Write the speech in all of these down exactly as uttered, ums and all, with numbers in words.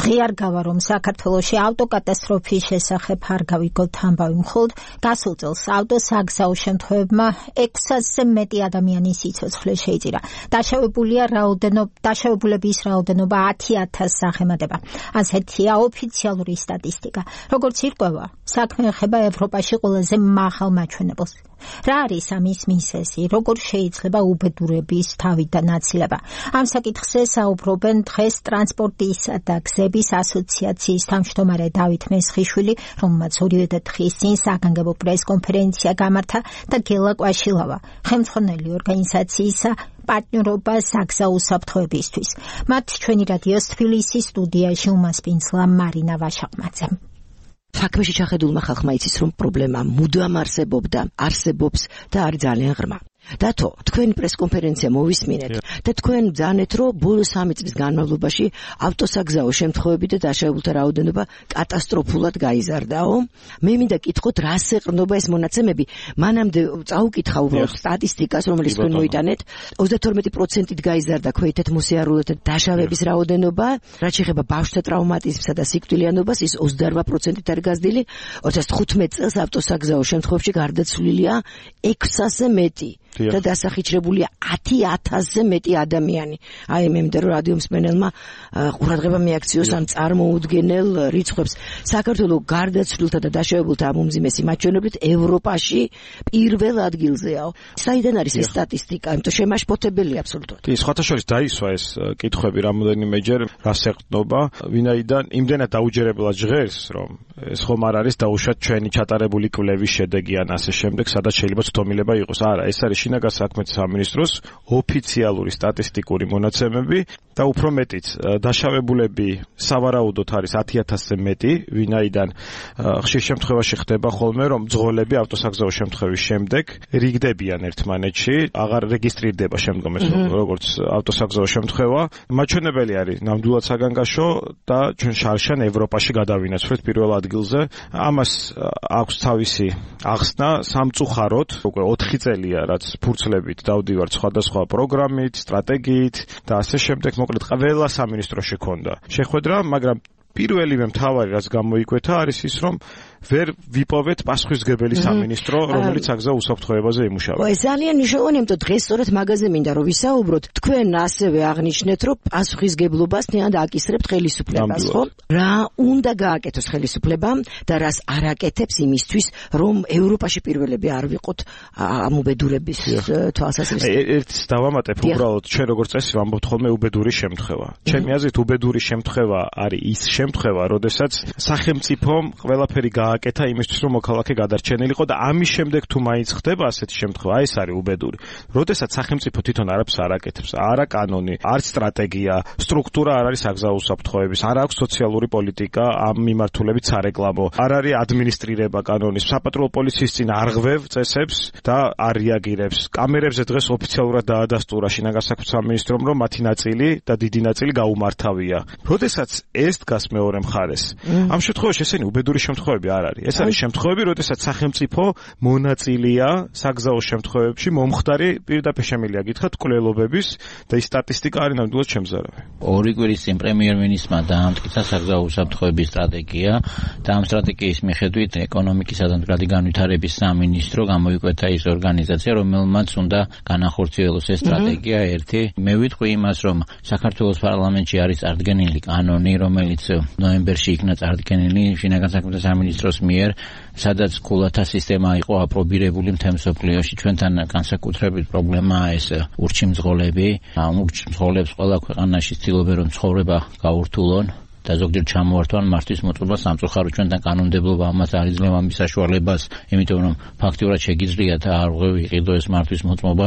ღიარ გავა რომ საქართველოში ავტოკატასტროფის შესახებ არ გავიგოთ ამბავი, მხოლოდ გასულ წელს ავტოსაგზაო შემთხვევებმა ექვსასზე მეტი ადამიანის სიცოცხლე შეიწირა. დაშავებულია რაოდენობა, დაშავებულების რაოდენობა ათი ათასს აღემატება. ასეთია ოფიციალური სტატისტიკა. როგორც ირკვევა, საქმე ეხება ევროპაში ყველაზე მაღალ მაჩვენებელს. რა არის ამის მიზეზი? როგორ შეიძლება უბედურების თავიდან აცილება? ამ საკითხზე საუბრობენ დღეს ტრანსპორტისა და გზების ასოციაციის თავმჯდომარე დავით მესხიშვილი, რომელმაც ორივე დღის წინ საგანგებო პრესკონფერენცია გამართა, და გელა კვაშილავა, ხელმძღვანელი ორგანიზაციისა პარტნიორობა საგზაო უსაფრთხოებისთვის. მათ ჩვენი რადიოს თბილისის სტუდიაში უმასპინძლა მარინა ვაშაყმაძე. საქმეში ჩახედულმა ხალხმა იცის, რომ პრობლემა მუდამ არსებობდა, არსებობს და არის ძალიან ღრმა. დათო, თქვენი პრესკონფერენცია მოვისმინეთ და თქვენ ბრძანეთ, რომ ბოლო სამი წლის განმავლობაში ავტოსაგზაო შემთხვევები და დაშავებულთა რაოდენობა კატასტროფულად გაიზარდაო. მე მინდა კითხოთ, რას ეყრდნობა ეს მონაცემები? მანამდე წაუკითხა უბრალოდ სტატისტიკას, რომელიც თქვენ მოიტანეთ. ოცდათორმეტი პროცენტით გაიზარდა ქვეითად მოსიარულეთა დაშავების რაოდენობა, რაც შეეხება ბავშვთა ტრავმატიზმსა და სიკვდილიანობას, ის ოცდაორ პროცენტით არის გაზრდილი. ორი ათას თხუთმეტ წელს ავტოსაგზაო შემთხვევებში გარდაცვლილია ექვსასზე მეტი. და დასახიჩრებულია ათი ათასზე მეტი ადამიანი. აი მე მინდა რომ რადიო მსმენელმა ყურადღება მიაქციოს ამ წარმოუდგენელ რიცხვებს. საქართველოს გარდაცვლილთა და დაშავებულთა ამ უმძიმესი მაჩვენებლით ევროპაში პირველ ადგილზეა. საიდან არის ეს სტატისტიკა? იმიტომ შემაშფოთებელია აბსოლუტურად. კი, სხვათა შორის დაისვა ეს კითხვები რამოდენიმეჯერ, რას ეყრდნობა, ვინაიდან იმდენად დაუჯერებლად ჟღერს, რომ ეს ხომ არ არის დაუშვათ ჩვენი ჩატარებული კვლევის შედეგი ან ასე შემდეგ, სადაც შეიძლება ცდომილება იყოს. არა, ეს არის შინაგან საქმეთა სამინისტროს ოფიციალური სტატისტიკური მონაცემები და უფრო მეტიც დაშავებულები სავარაუდოდ არის ათი ათასზე მეტი, ვინაიდან ხშირ შემთხვევაში ხდება ხოლმე, რომ მძღოლები ავტოსაგზაო შემთხვევის შემდეგ რიგდებიან ერთმანეთში, აღარ რეგისტრირდება შემდგომ ეს როგორც ავტოსაგზაო შემთხვევა. მაჩვენებელი არის ნამდვილად საგანგაშო და ჩვენ შარშან ევროპაში გადავინაცვლეთ პირველ ადგილზე. ამას აქვს თავისი ახსნა სამწუხაროდ, უკვე ოთხი წელია, რაც ფურცლებით დავდივართ სხვადასხვა პროგრამით, სტრატეგიით და ასე შემდეგ. მოკლედ ყველა სამინისტროში ქონდა შეხვედრა, მაგრამ პირველივე მთავარი რაც გამოიკვეთა არის ის, რომ ვერ ვიპოვეთ პასუხისმგებელი სამინისტრო, რომელიც საგზაო უსაფრთხოებაზე იმუშავა. ეს ძალიან მნიშვნელოვანია, იმიტომ დღეს სწორედ მაგაზე მინდა რომ ვისაუბროთ. თქვენ ასევე აღნიშნეთ, რომ პასუხისმგებლობას თანდ აკისრებთ ხელისუფლებას, ხო? რა უნდა გააკეთოს ხელისუფლებამ და რას არ აკეთებს იმისთვის, რომ ევროპაში პირველები არ ვიყოთ ამ უბედურების თვალსაზრისით. ერთს დავამატებ, უბრალოდ ჩვენ როგორც წესი ვამბობთ ხოლმე უბედური შემთხვევა. ჩემი აზრით უბედური შემთხვევა არის ის შემთხვევა, როდესაც სახელმწიფომ ყველაფერი აკეთა იმისთვის, რომ მოქალაქე გადარჩენილიყო და ამის შემდეგ თუ მაინც ხდება ასეთი შემთხვევა, ეს არის უბედური. როდესაც სახელმწიფო თვითონ არაფერს არ აკეთებს, არა კანონი, არც სტრატეგია, სტრუქტურა არ არის საგზაო უსაფრთხოების, არ აქვს სოციალური პოლიტიკა ამ მიმართულებით სარეკლამო, არ არის ადმინისტრირება კანონის, საპატრულო პოლიციის წინ არ ღვევ წესებს და არ რეაგირებს. კამერებზე დღეს ოფიციალურად დაადასტურა შინაგან საქმეთა სამინისტრომ, რომ მათი ნაწილი და დიდი ნაწილი გაუმართავია. როდესაც ეს დგას მეორე მხარეს, ამ შემთხვევაში ესენი უბედური შემთხვევები არ არის. ეს არის შემთხვევები, როდესაც სახელმწიფო მონაწილეა საგზაო შემთხვევებში, მომხდარი პირდაპირ შემიძლია გითხრათ კვლელობების და ის სტატისტიკა არის ნამდვილად შემზარავი. ორი კვირის წინ პრემიერ-მინისტრმა დაამტკიცა საგზაო უსაფრთხოების სტრატეგია და ამ სტრატეგიის მიხედვით ეკონომიკისა და მდგრადი განვითარების სამინისტრო გამოიკვეთა ის ორგანიზაცია, რომელმაც უნდა განახორციელოს ეს სტრატეგია. ერთი, მე ვიტყვი იმას, რომ საქართველოს პარლამენტში არის წარდგენილი კანონი, რომელიც ნოემბერში იქნა წარდგენილი შინაგან საქმეთა სამინისტროს მიერ, სადაც კულათა სისტემა იყო აპრობირებული მთელ მსოფლიოში. ჩვენთან განსაკუთრებით პრობლემაა ეს ურჩიმძღოლები. ამ ურჩიმძღოლებს ყველა ქვეყანაში ცდილობენ რომ ცხოვრება გაურთულონ და ზოგჯერ ჩამოართვან მართვის მოწყობა. სამწუხაროდ ჩვენთან კანონმდებლობა ამას არ იძლევა მის საშუალებას, იმიტომ რომ ფაქტიურად შეგიძლია და არ ვიყიდო ეს მართვის მოწყობა.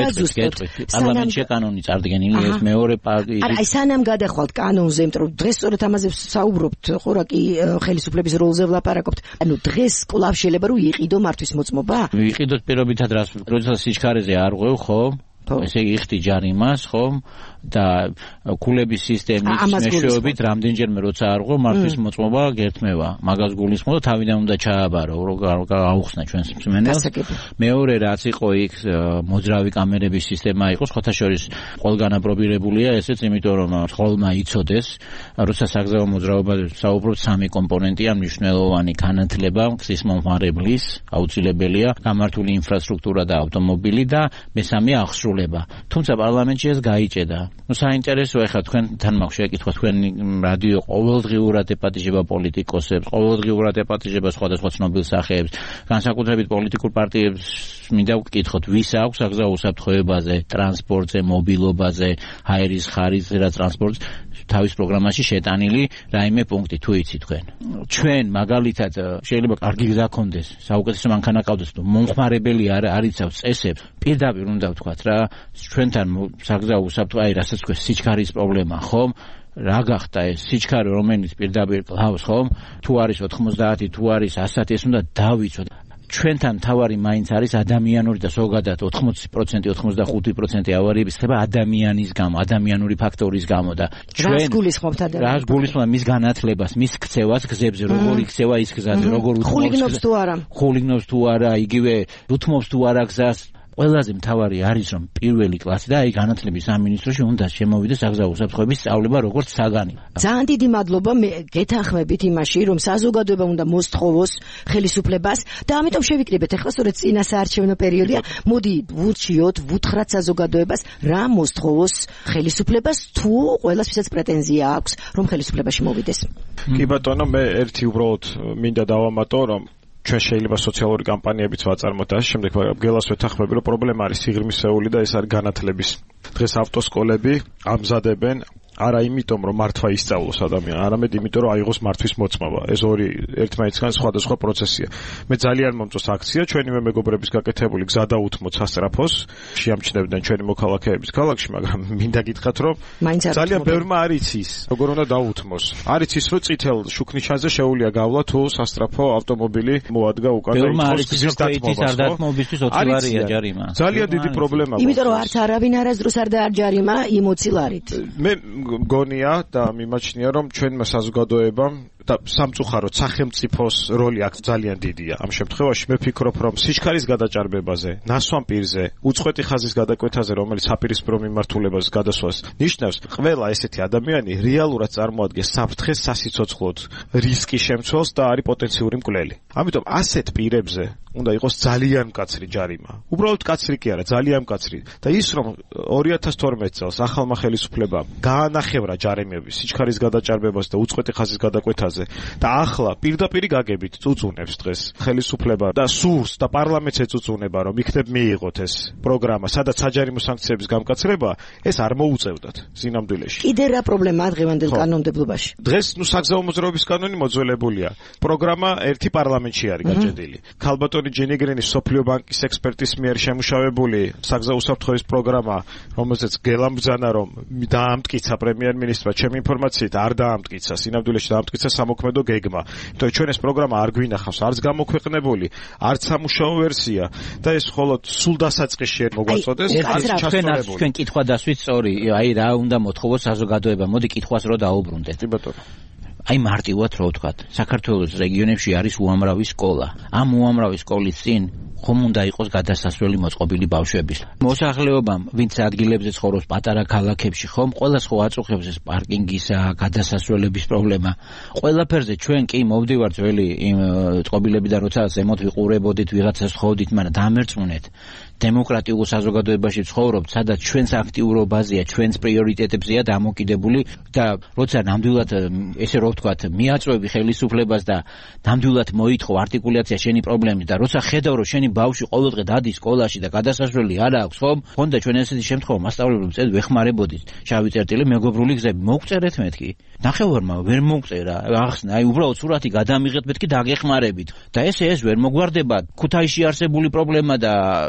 პარლამენტში კანონი წარდგენილი, ეს მეორე პარტიის. აი სანამ გადახვალთ კანონზე, იმიტომ რომ დღეს სწორედ ამაზე საუბრობთ, ხო რა კი ხელისუფლების როლზე ვლაპარაკობთ. ანუ დღეს კვლავ შეიძლება რომ იყიდო მართვის მოწყობა? ვიყიდოთ პირობითად, რას როდესაც სიჩქარეზე არ ღვევ, ხო? ესე იგი იხდი ჯარიმას, ხო? და ქულების სისტემის მეშვეობით რამდენჯერმე როცა არღო მართვის მოწმობა გერთმევა მაგას გულისხმობ და თავიდან უნდა ჩააბარო რომ აუხსნა ჩვენს მსმენელს მეორე რაც იყო იქ მოძრავი კამერების სისტემა იყო სხვათა შორის ყველგან აპრობირებულია ესეც იმიტომ რომ ხოლმე იცოდეს როცა საგზაო მოძრაობაზე საუბრობთ სამი კომპონენტია მნიშვნელოვანი განათლება გზის მომხმარებლის აუცილებელია გამართული ინფრასტრუქტურა და ავტომობილი და მესამე აღსრულება თუმცა პარლამენტში ეს გაიჭედა ну საინტერესოა ხა თქვენთან მაქვს შეკითხვა თქვენ რადიო ყოველდღიურად ეპატიჟება პოლიტიკოსებს ყოველდღიურად ეპატიჟება სხვადასხვა ცნობილ სახეებს განსაკუთრებით პოლიტიკურ პარტიებს მინდა ვკითხოთ ვის აქვს საგზაო უსაფრთხოებაზე ტრანსპორტზე მობილობაზე ჰაერის ხარისზე და ტრანსპორტს თავის პროგრამაში შეტანილი რაიმე პუნქტი თუ იცით თქვენ ჩვენ მაგალითად შეიძლება კარგი გზა გქონდეს საუკეთესო მანქანა ყავდეს მომხმარებელი არ არიცავს წესებს პირდაპირ უნდა ვთქვათ რა ჩვენთან საგზაო უსაფრთხო აი რასაც თქვენ სიჩქარის პრობლემა ხომ რა გახდა ეს სიჩქარე რომელიც პირდაპირ ყავს ხომ თუ არის ოთხმოცდაათი თუ არის ასათი ეს უნდა დავიცოთ ჩვენთან თავარი მაინც არის ადამიანური და ზოგადად ოთხმოცი პროცენტი ოცდახუთი პროცენტი ავარიების ხდება ადამიანის გამო ადამიანური ფაქტორის გამო და ჩვენ რას გულისხმობთ ადამიანს რას გულისხმობთ მის განათლებას მის ქცევას გზებზე როგორ იქცევა ის გზაზე როგორ ხულიგნობს თუ არა ხულიგნობს თუ არა იგივე უთმობს თუ არა გზას ყველაზე მთავარი არის რომ პირველი კლასი და აი განათლების სამინისტროში უნდა შემოვიდეს საგზაო უსაფრთხოების სწავლება როგორც საგანი. ძალიან დიდი მადლობა მე გეთანხმებით იმაში რომ საზოგადოება უნდა მოსთხოვოს ხელისუფლებას და ამიტომ შევიკრიბეთ ახლა სწორედ წინა საარჩევნო პერიოდია მოდი ვურჩიოთ ვუთხრათ საზოგადოებას რა მოსთხოვოს ხელისუფლებას თუ ყველას ვისაც პრეტენზია აქვს რომ ხელისუფლებაში მოვიდეს. კი ბატონო მე ერთი უბრალოდ მინდა დავამატო რომ ჩვენ შეიძლება სოციალური კამპანიებიც ვაწარმოოთ და შემდეგ მაგრამ გელას ვეთანხმები რომ პრობლემა არის სიღრმისეული და ეს არის განათლების დღეს ავტოსკოლები ამზადებენ არა იმიტომ რომ მართვა ისწავლოს ადამიანი არამედ იმიტომ რომ აიღოს მართვის მოწმობა ეს ორი ერთმანეთისგან სხვადასხვა პროცესია მე ძალიან მომწონს აქცია ჩვენივე მეგობრების გაკეთებული გზა დაუთმოთ სასწრაფოს შეამჩნევდნენ ჩვენი მოქალაქეების ქალაქში მაგრამ მინდა გითხრათ რომ ძალიან ბევრმა არ იცის როგორ უნდა დაუთმოს არ იცის რომ წითელ შუქნიშანზე შეუძლია გავლა თუ სასწრაფო ავტომობილი მოადგა უკან და ითხოვს გზის დათმობისთვის ოცი ლარია ჯარიმა ძალიან დიდი პრობლემაა იმიტომ რომ არც არავინ არასდროს არ დაარჯარიმა იმ ოცი ლარით მე მგონია და მიმაჩნია რომ ჩვენმა საზოგადოებამ და სამწუხაროდ სახელმწიფოს როლი აქ ძალიან დიდია ამ შემთხვევაში მე ვფიქრობ რომ სიჩქარის გადაჭარბებაზე ნასვამ პირზე უწყვეტი ხაზის გადაკვეთაზე რომელიც საპირისპირო მიმართულებას გადასვას ნიშნავს ყველა ესეთი ადამიანი რეალურად წარმოადგენს საფრთხეს სასიცოცხლოდ რისკის შემცველს და არის პოტენციური მკვლელი ამიტომ ასეთ პირებზე უნდა იყოს ძალიან მკაცრი ჯარიმა უბრალოდ მკაცრი კი არა ძალიან მკაცრი და ის რომ ორი ათას თორმეტ წელს ახალმა ხელისუფლებამ გაანახევრა ჯარიმების სიჩქარის გადაჭარბებას და უწყვეტი ხაზის გადაკვეთაზე და ახლა პირდაპირ გაგებით წუწუნებს დღეს ხელისუფლება და სურს და პარლამენტს ეწუწუნება რომ იქნებ მიიღოთ ეს პროგრამა სადაც საჯარიმო სანქციების გამკაცრება ეს არ მოუწევდათ ზინამდვილეში კიდე რა პრობლემაა დღევანდელ კანონმდებლობაში დღეს ნუ საგზაო მოძრაობის კანონი მოძველებულია პროგრამა ერთი პარლამენტში არის გაჭედილი ქალბატონი ჯენიგრენის სოფლიო ბანკის ექსპერტის მიერ შემუშავებული საგზაო უსაფრთხოების პროგრამა რომელზეც გელამბძანა რომ დაამტკიცა პრემიერ-მინისტრმა ჩემი ინფორმაციით არ დაამტკიცა სინამდვილეში დაამტკიცა სამოქმედო გეგმა იმიტომ ჩვენ ეს პროგრამა არ გვინახავს არც გამოქვეყნებული არც სამუშაო ვერსია და ეს მხოლოდ სულ დასაწყისში არ მოგვაწოდეს არც ჩასწორებული ჩვენ კითხვა დასვით სწორი აი რა უნდა მოთხოვოს საზოგადოება მოდი კითხვას რო დაუბრუნდეთ კი ბატონო აი მარტივად რო ვთქვათ საქართველოს რეგიონებში არის უამრავი სკოლა ამ უამრავი სკოლის წინ ხომ უნდა იყოს გადასასვლელი მოწყობილი ბავშვების მოსახლეობამ ვინც ადგილებზე ცხოვრობს პატარა ქალაქებში ხომ ყველა სხვა აწუხებს ეს პარკინგისა გადასასვლელების პრობლემა ყველაფერზე ჩვენ კი მოვდივართ ძველი იმ წყობილები და როცა ზემოთ ვიყურებოდით ვიღაცას ხოვდით მაგრამ დამერწმუნეთ დემოკრატიულ საზოგადოებაში ცხოვრობთ სადაც ჩვენს აქტიურობაზეა ჩვენს პრიორიტეტებზეა დამოკიდებული და როცა ნამდვილად ესე რო ვთქვათ მიაწვევი ხელისუფლებას და ნამდვილად მოითხოვ არტიკულაცია შენი პრობლემის და როცა ხედავ რომ შენი ბავშვი ყოველდღე დადის სკოლაში და გადასასვლელი არ აქვს ხომ ხონდა ჩვენ ესეთი შემთხვევა მასწავლებლებს წელს ვეხმარებოდით შავი წერტილი მეგობრული გზები მოგწერეთ მეთქი ნახევარმა ვერ მოგწერა ახსნა აი უბრალოდ სურათი გადამიღეთ მეთქი დაგეხმარებით და ესე ეს ვერ მოგვარდება ქუთაისში არსებული პრობლემა და სხვა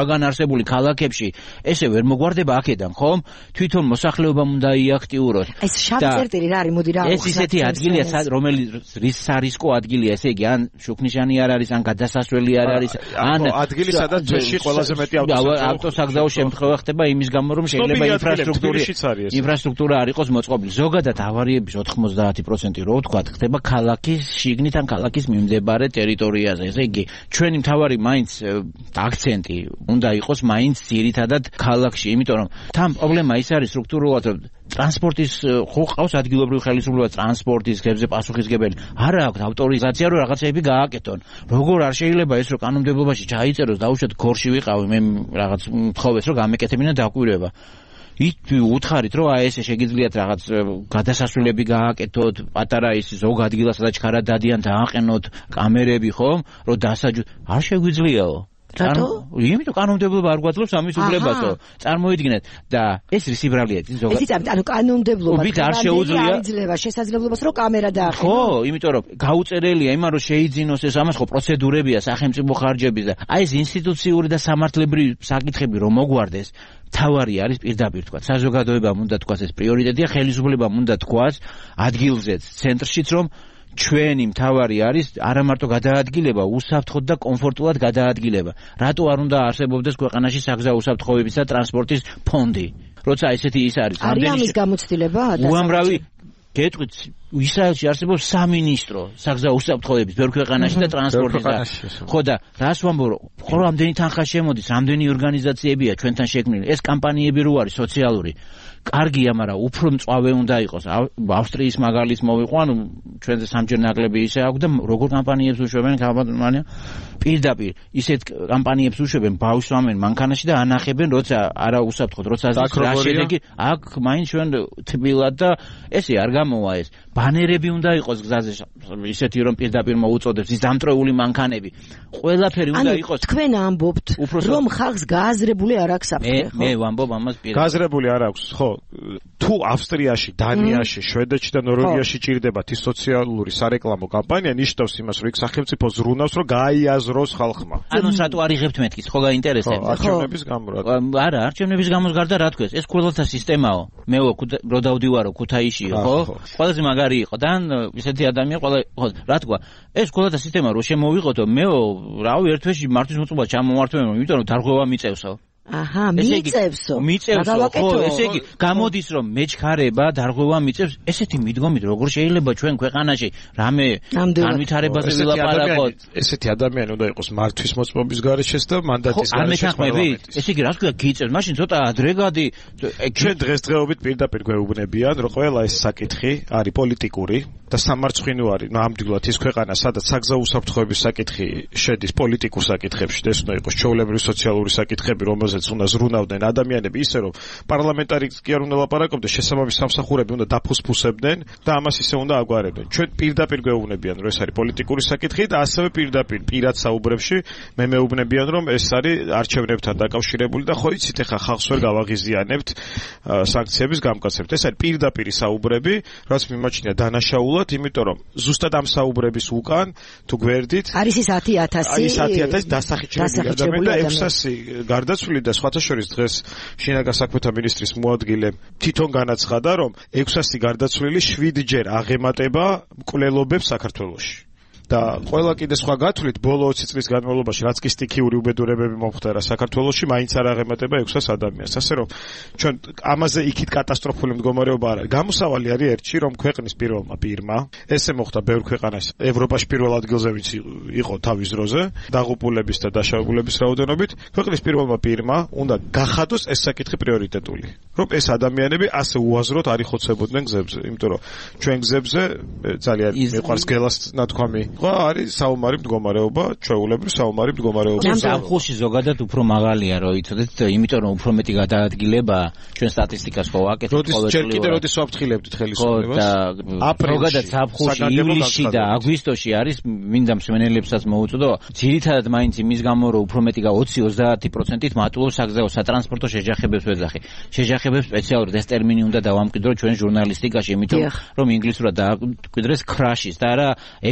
სხვაგან არსებული ქალაქებში ესე ვერ მოგვარდება აქედან, ხომ? თვითონ მოსახლეობამ უნდა იაქტიუროს. ეს შავი წერტილი რა არის, მოდი რა ეს ისეთი ადგილია, რომელიც რის სარისკო ადგილია, ესე იგი, ან შუქნიშანი არ არის, ან გადასასვლელი არ არის, ან ადგილი, სადაც ძეში ყველაზე მეტი ავტოსაგზაო შემთხვევა ხდება იმის გამო, რომ შეიძლება ინფრასტრუქტურა ინფრასტრუქტურა არ იყოს მოწყობილი. ზოგადად ავარიების ოთხმოცდაათი პროცენტი რო ვთქვათ, ხდება ქალაქის შიგნით ან ქალაქის მიმდებარე ტერიტორიაზე. ესე იგი, ჩვენი მთავარი მაინც აქცენტი უნდა იყოს მაინც ძირითადად ქალაქში, იმიტომ რომ თან პრობლემა ის არის სტრუქტურულად, რომ ტრანსპორტის ხო ყავს ადგილობრივი ხელისუფლება ტრანსპორტის გებზე პასუხისგებელი. არა აქვს ავტორიზაცია, რომ რაღაცები გააკეთონ. როგორ არ შეიძლება ეს, რომ კანონმდებლობაში ჩაიწეროს, დაუშვათ გორში ვიყავი, მე რაღაც მთხოვეს, რომ გამეკეთებინა დაკვირვება. ით უთხარით, რომ აი ესე შეგიძლიათ რაღაც გადასასვლელები გააკეთოთ, პატარა ის ზოგ ადგილას, სადაც ჩქარა დადიან, დააყენოთ კამერები, ხომ? რომ დასაჯოთ. არ შეგვიძლიაო. რატო? იმიტომ კანონმდებლობა არ გვაძლევს ამის უფლებასო. წარმოიდგინეთ და ეს რისიბრალია ზოგადად. ეს იცით, ანუ კანონმდებლობა არ შეუძლია იძლევა შესაძლებლობას, რომ კამერა დააყენოს. ხო, იმიტომ რომ გაუწერელია იმან, რომ შეიძინოს ეს ამას ხო პროცედურებია სახელმწიფო ხარჯების და აი ეს ინსტიტუციური და სამართლებრივი საკითხები რომ მოგვარდეს. თავარი არის პირდაპირ თქვა. საზოგადოებამ უნდა თქვას ეს პრიორიტეტია, ხელისუფლებამ უნდა თქვას ადგილზეც, ცენტრშიც რომ ჩვენი მთავარი არის არა მარტო გადაადგილება, უსაფრთხოდ და კომფორტულად გადაადგილება. რატო არ უნდა არსებობდეს ქვეყანაში საგზაო უსაფრთხოებისა და ტრანსპორტის ფონდი? როცა ესეთი ის არის. არის ამის გამოცდილება? უამრავი გეტყვით, ისრაელში არსებობს სამინისტრო საგზაო უსაფრთხოების ბევრ ქვეყანაში და ტრანსპორტისა. ხო და რას ვამბობ, ხო რამდენი თანხა შემოდის, რამდენი ორგანიზაციებია ჩვენთან შექმნილი. ეს კამპანიები რო არის სოციალური. კარგია, მაგრამ უფრო მწვავე უნდა იყოს. ავსტრიის მაგალითს მოვიყვა, ანუ ჩვენზე სამჯერ ნაკლები ისე აქვს და როგორ კამპანიებს უშვებენ კამპანია პირდაპირ ისეთ კამპანიებს უშვებენ, ბავშვს ვამენ მანქანაში და ანახებენ, როცა არა უსაფრთხოდ, როცა რა შედეგი აქ მაინც ჩვენ თბილად და ესე არ გამოვა ეს. ბანერები უნდა იყოს გზაზე ისეთი, რომ პირდაპირ მოუწოდებს ის დამტრეული მანქანები. ყველაფერი უნდა იყოს. თქვენ ამბობთ, რომ ხალხს გააზრებული არ აქვს საფრთხე, ხო? მე ვამბობ ამას პირდაპირ. გააზრებული არ აქვს, ხო? თუ ავსტრიაში, დანიაში, შვედეთში და ნორვეგიაში ჭირდებათ ის სოციალური სარეკლამო კამპანია, ნიშნავს იმას, რომ იქ სახელმწიფო ზრუნავს, რომ გაიაზროს ხალხმა. ანუ რატო არ იღებთ მეთქის, ხო გაინტერესებს? არჩევნების გამო რა. არა, არჩევნების გამოს გარდა რა თქვეს? ეს კვლეთა სისტემაო. მე რო დავდივარო ქუთაისშიო, ხო? ყველაზე მაგარი იყო და ისეთი ადამიანი ყველა ხო, რა თქვა? ეს კვლეთა სისტემა რო შემოვიყოდო, მეო, რავი, ერთ თვეში მართვის მოწყობა ჩამომართვენ, იმიტომ რომ დარღვევა მიწევსო. აჰა, მიწევსო. მიწევსო, ხო, ესე იგი, გამოდის რომ მეჩქარება, დარღვევა მიწევს, ესეთი მიდგომით როგორ შეიძლება ჩვენ ქვეყანაში რამე განვითარებაზე ვილაპარაკოთ? ესეთი ადამიანი უნდა იყოს მართვის მოწყობის გარეშეც და მანდატის გარეშეც პარლამენტის. ესე იგი, რას ქვია, გიწევს, მაშინ ცოტა ადრეგადი ჩვენ დღესდღეობით პირდაპირ გვეუბნებიან, რომ ყველა ეს საკითხი არის პოლიტიკური და სამარცხვინო არის. ნამდვილად ის ქვეყანა, სადაც საგზაო უსაფრთხოების საკითხი შედის პოლიტიკურ საკითხებში, ეს უნდა იყოს ჩვეულებრივი სოციალური საკითხები, რომელზეც უნდა ზრუნავდნენ ადამიანები, ისე რომ პარლამენტარიც კი არ უნდა ლაპარაკობდეს, შესაბამის სამსახურები უნდა დაფუსფუსებდნენ და ამას ისე უნდა აგვარებდნენ. ჩვენ პირდაპირ გვეუბნებიან, რომ ეს არის პოლიტიკური საკითხი და ასევე პირდაპირ პირად საუბრებში მე მეუბნებიან, რომ ეს არის არჩევნებთან დაკავშირებული და ხო იცით, ეხა ხალხს ვერ გავაღიზიანებთ სანქციების გამკაცებთ. ეს არის პირდაპირი საუბრები, რაც მიმაჩნია დანაშაულად, იმიტომ რომ ზუსტად ამ საუბრების უკან თუ გვერდით არის ის ათი ათასი არის ათი ათასი დასახიჩრებული ადამიანი და ექვსასი გარდაცვლილი და სხვათა შორის დღეს შინაგან საქმეთა მინისტრის მოადგილე თვითონ განაცხადა, რომ ექვსასი გარდაცვლილი შვიდჯერ აღემატება მკვლელობებს საქართველოში. და ყველა კიდე სხვა გათვლით ბოლო ოცი წლის განმავლობაში რაც კი სტიქიური უბედურებები მომხდარა საქართველოში, მაინც არ აღემატება ექვსას ადამიანს. ასე რომ ჩვენ ამაზე იქით კატასტროფული მდგომარეობა არ არის. გამოსავალი არის ერთში, რომ ქვეყნის პირველმა პირმა, ესე მოხდა ბევრ ქვეყანას ევროპაში პირველ ადგილზე ვინც იყო თავის დროზე, დაღუპულების და დაშავებულების რაოდენობით, ქვეყნის პირველმა პირმა უნდა გახადოს ეს საკითხი პრიორიტეტული. რომ ეს ადამიანები ასე უაზროდ არ იხოცებოდნენ გზებზე, იმიტომ რომ ჩვენ გზებზე ძალიან მიყვარს გელას ნათქვამი ხო არის საომარი მდგომარეობა, ჩვეულებრივ საომარი მდგომარეობა. ზაფხულში ზოგადად უფრო მაღალია, რომ იცოდეთ, იმიტომ რომ უფრო მეტი გადაადგილება ჩვენ სტატისტიკას ხო ვაკეთებთ ყოველწლიურად. როდის ჯერ კიდე როდის ვაფრთხილებდით ხელისუფლებას? ზოგადად ზაფხულში, ივლისში და აგვისტოში არის, მინდა მსმენელებსაც მოუწოდო, ძირითადად მაინც იმის გამო, რომ უფრო მეტი ოცი ოცდაათი პროცენტით მატულობს საგზაო სატრანსპორტო შეჯახებებს ვეძახი. შეჯახებებს სპეციალურად ეს ტერმინი უნდა დავამკვიდრო ჩვენ ჟურნალისტიკაში, იმიტომ რომ ინგლისურად დააკვირდეს crashes და არა accidents.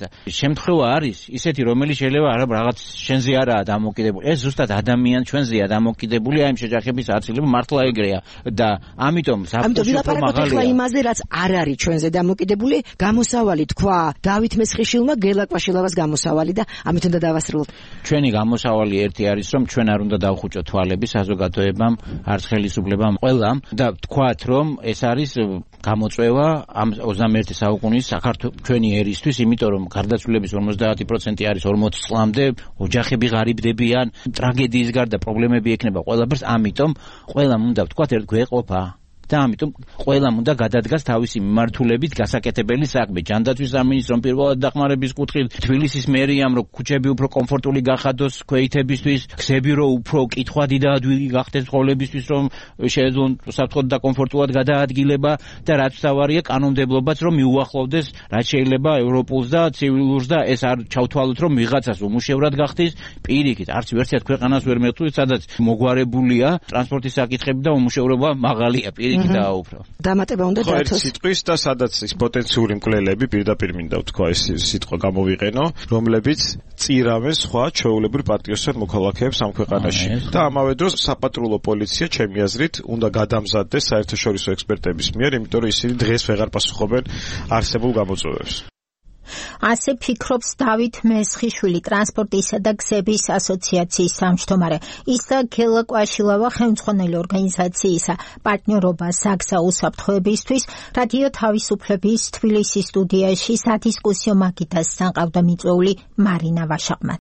შემთხვევა არის ისეთი, რომელიც შეიძლება არა რაღაც შენზე არაა დამოკიდებული. ეს ზუსტად ადამიან ჩვენზეა დამოკიდებული, აი ამ შეჯახების აცილება მართლა ეგრეა და ამიტომ ამიტომ ვილაპარაკოთ ახლა იმაზე, რაც არ არის ჩვენზე დამოკიდებული. გამოსავალი თქვა დავით მესხიშვილმა გელაკვაშილავას გამოსავალი და ამით უნდა დავასრულოთ. ჩვენი გამოსავალი ერთი არის, რომ ჩვენ არ უნდა დავხუჭოთ თვალები საზოგადოებამ, არც ხელისუფლებამ, ყველამ და თქვათ, რომ ეს არის გამოწვევა ამ ოცდამეერთე საუკუნის საქართველოს ჩვენი ერისთვის, იმიტომ რომ გარდაცვლილების ორმოცდაათი პროცენტი არის ორმოც წლამდე, ოჯახები ღარიბდებიან, ტრაგედიის გარდა პრობლემები ექნება ყველაფერს, ამიტომ ყველამ უნდა ვთქვათ ერთ გვეყოფა და ამიტომ ყველამ უნდა გადადგას თავისი მიმართულებით გასაკეთებელი საქმე. ჯანდაცვის სამინისტრომ პირველად დახმარების კუთხით, თბილისის მერიამ რომ ქუჩები უფრო კომფორტული გახადოს ქვეითებისთვის, გზები რომ უფრო კითხვადი და ადვილი გახდეს ცხოვრებისთვის, რომ შეეძლონ საფრთხოდ და კომფორტულად გადაადგილება და რაც თავარია კანონმდებლობაც რომ მიუახლოვდეს რაც შეიძლება ევროპულს და ცივილურს და ეს არ ჩავთვალოთ რომ ვიღაცას უმუშევრად გახდეს პირიქით. არც ვერცად ქვეყანას ვერ მეთქვით, სადაც მოგვარებულია ტრანსპორტის საკითხები და უმუშევრობა მაღალია პირიქით. დამატება უნდა დათოს სიტყვის და სადაც ის პოტენციური მკვლელები პირდაპირ მინდა ვთქვა ეს სიტყვა გამოვიყენო, რომლებიც წირავენ სხვა ჩვეულებრივ პატრიოტულ მოქალაქეებს ამ ქვეყანაში და ამავე დროს საპატრულო პოლიცია ჩემი აზრით უნდა გადამზადდეს საერთაშორისო ექსპერტების მიერ, იმიტომ რომ ისინი დღეს ვეღარ პასუხობენ არსებულ გამოწვევებს. ასე ფიქრობს დავით მესხიშვილი, ტრანსპორტისა და გზების ასოციაციის თავმჯდომარე. ის და გელაკვაშილავა ხელმძღვანელი ორგანიზაციისა პარტნიორობა საგზა უსაფრთხოებისთვის რადიო თავისუფლების თბილისის სტუდიაში სადისკუსიო მაგიდასთან ყავდა მიწვეული მარინა ვაშაყმა.